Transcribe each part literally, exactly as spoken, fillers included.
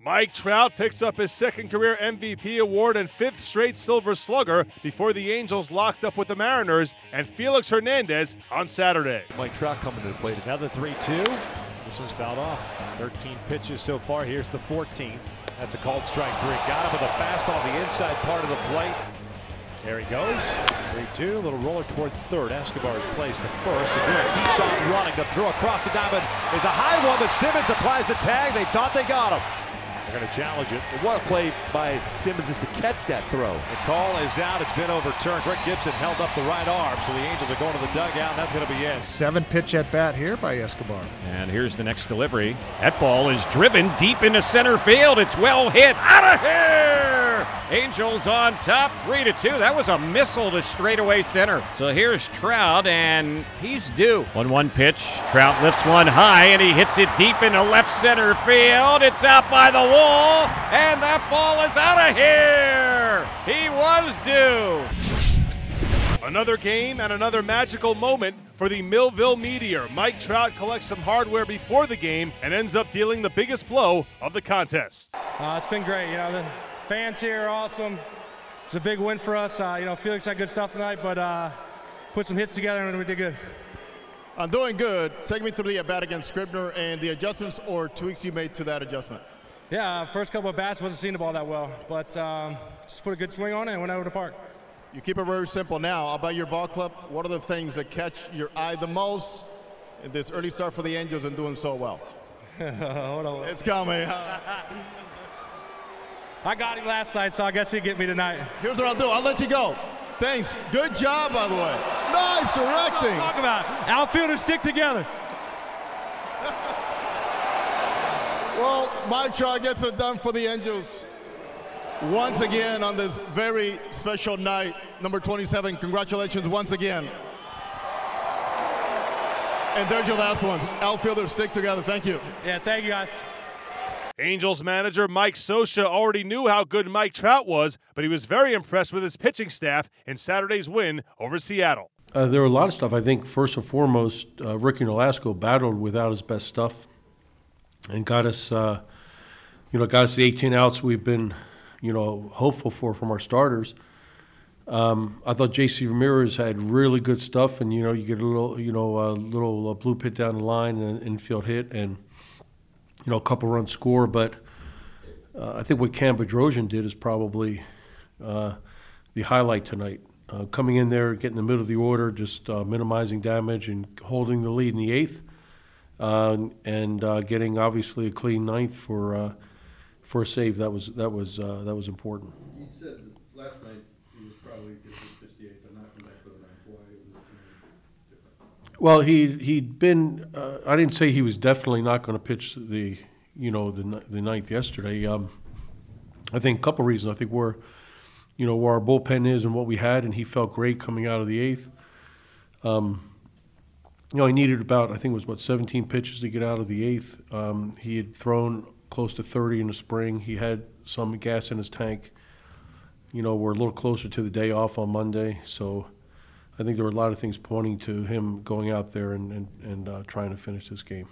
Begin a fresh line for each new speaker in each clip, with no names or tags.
Mike Trout picks up his second career M V P award and fifth straight Silver Slugger before the Angels locked up with the Mariners and Felix Hernandez on Saturday.
Mike Trout coming to the plate.
Another three two. This one's fouled off. thirteen pitches so far. Here's the fourteenth. That's a called strike three. Got him with a fastball on the inside part of the plate. There he goes. three two. A little roller toward third. Escobar is placed to first. Segura keeps on running. The throw across the diamond is a high one, but Simmons applies the tag. They thought they got him. They're going to challenge it.
What a play by Simmons is to catch that throw.
The call is out. It's been overturned. Greg Gibson held up the right arm, so the Angels are going to the dugout, and that's going to be it.
Seven pitch at bat here by Escobar.
And here's the next delivery. That ball is driven deep into center field. It's well hit. Out of here! Angels on top, three to two. That was a missile to straightaway center. So here's Trout, and he's due. one one pitch. Trout lifts one high, and he hits it deep into left center field. It's out by the wall, and that ball is out of here. He was due.
Another game and another magical moment for the Millville Meteor. Mike Trout collects some hardware before the game and ends up dealing the biggest blow of the contest.
Uh, it's been great. You know, the fans here are awesome. It's a big win for us. Uh, you know, Felix had good stuff tonight, but uh, put some hits together and we did good.
I'm doing good. Take me through the at-bat against Scribner and the adjustments or tweaks you made to that adjustment.
Yeah, first couple of bats wasn't seeing the ball that well, but um, just put a good swing on it and went out of the park.
You keep it very simple now. About your ball club, what are the things that catch your eye the most in this early start for the Angels and doing so well?
Hold on.
It's coming.
I got him last night, so I guess he'll get me tonight.
Here's what I'll do. I'll let you go. Thanks. Good job, by the way. Nice directing.
Talk about it. Outfielders stick together.
Well, Mike Trout gets it done for the Angels once again on this very special night. Number twenty-seven, congratulations once again. And there's your last one. Outfielders stick together. Thank you.
Yeah, thank you, guys.
Angels manager Mike Scioscia already knew how good Mike Trout was, but he was very impressed with his pitching staff in Saturday's win over Seattle.
Uh, there were a lot of stuff. I think first and foremost, uh, Ricky Nolasco battled without his best stuff and got us, uh, you know, got us the eighteen outs we've been, you know, hopeful for from our starters. Um, I thought J C Ramirez had really good stuff, and you know, you get a little, you know, a little uh, blue pit down the line and an infield hit, and you know, a couple runs score. But uh, I think what Cam Bedrosian did is probably uh, the highlight tonight. Uh, coming in there, getting in the middle of the order, just uh, minimizing damage and holding the lead in the eighth, uh, and uh, getting obviously a clean ninth for uh, for a save. That was that was uh, that was important.
You said that last night he was probably pitched the eighth, but not tonight for the ninth. Why it was different?
Well, he he'd been. Uh, I didn't say he was definitely not going to pitch the you know the the ninth yesterday. Um, I think a couple reasons. I think we're. You know, where our bullpen is and what we had, and he felt great coming out of the eighth. Um, you know, he needed about, I think it was, what, seventeen pitches to get out of the eighth. Um, he had thrown close to thirty in the spring. He had some gas in his tank. You know, we're a little closer to the day off on Monday, so I think there were a lot of things pointing to him going out there and, and, and uh, trying to finish this game.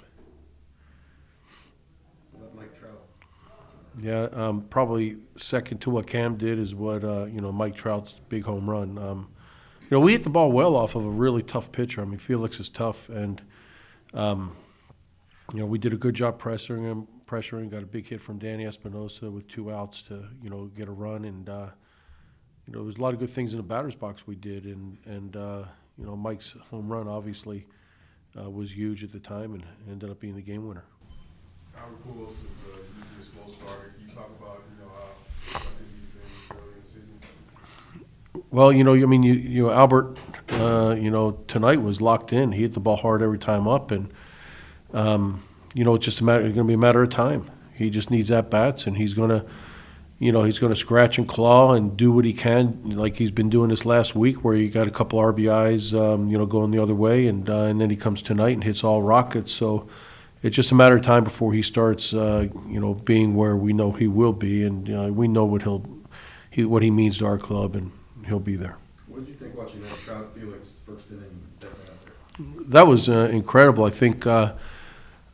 Mike Trout.
Yeah, um, probably second to what Cam did is what, uh, you know, Mike Trout's big home run. Um, you know, we hit the ball well off of a really tough pitcher. I mean, Felix is tough, and, um, you know, we did a good job pressuring him, pressuring, got a big hit from Danny Espinosa with two outs to, you know, get a run. And, uh, you know, there was a lot of good things in the batter's box we did. And, and uh, you know, Mike's home run obviously uh, was huge at the time and ended up being the game winner.
Albert Pujols is uh, usually a slow starter. Can you talk about, you know, how effective he's been this early in the season?
Well, you know, I mean, you, you know, Albert, uh, you know, tonight was locked in. He hit the ball hard every time up, and um, you know, it's just a matter. It's going to be a matter of time. He just needs at bats, and he's going to, you know, he's going to scratch and claw and do what he can, like he's been doing this last week, where he got a couple R B Is, um, you know, going the other way, and uh, and then he comes tonight and hits all rockets. So. It's just a matter of time before he starts, uh, you know, being where we know he will be, and uh, we know what he'll, he, what he means to our club, and he'll be there.
What did you think watching that Trout Felix first inning that went out there?
That was uh, incredible. I think, uh,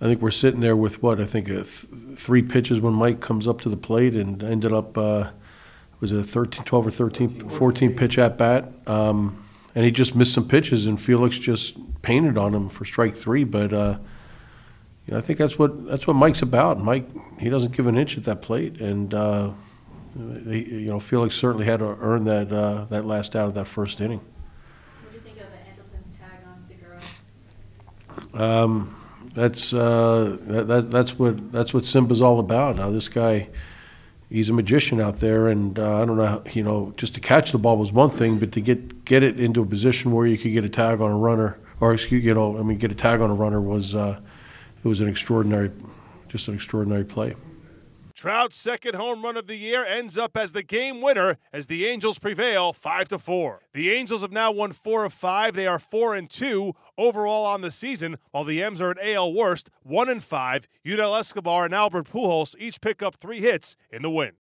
I think we're sitting there with what I think uh, th- three pitches when Mike comes up to the plate and ended up uh, was it a thirteen, twelve or thirteen, fourteen pitch at bat, um, and he just missed some pitches and Felix just painted on him for strike three. But uh, you know, I think that's what that's what Mike's about. Mike, he doesn't give an inch at that plate, and uh, he, you know, Felix certainly had to earn that uh, that last out of that first inning.
What do you think of Andrelton's tag on Segura?
Um, that's uh, that, that that's what that's what Simba's all about. Now this guy, he's a magician out there, and uh, I don't know, how, you know, just to catch the ball was one thing, but to get get it into a position where you could get a tag on a runner, or excuse, you know, I mean, get a tag on a runner was uh, it was an extraordinary, just an extraordinary play.
Trout's second home run of the year ends up as the game winner as the Angels prevail five to four. The Angels have now won four of five. They are four and two overall on the season, while the M's are at A L worst, one and five. Yudel Escobar and Albert Pujols each pick up three hits in the win.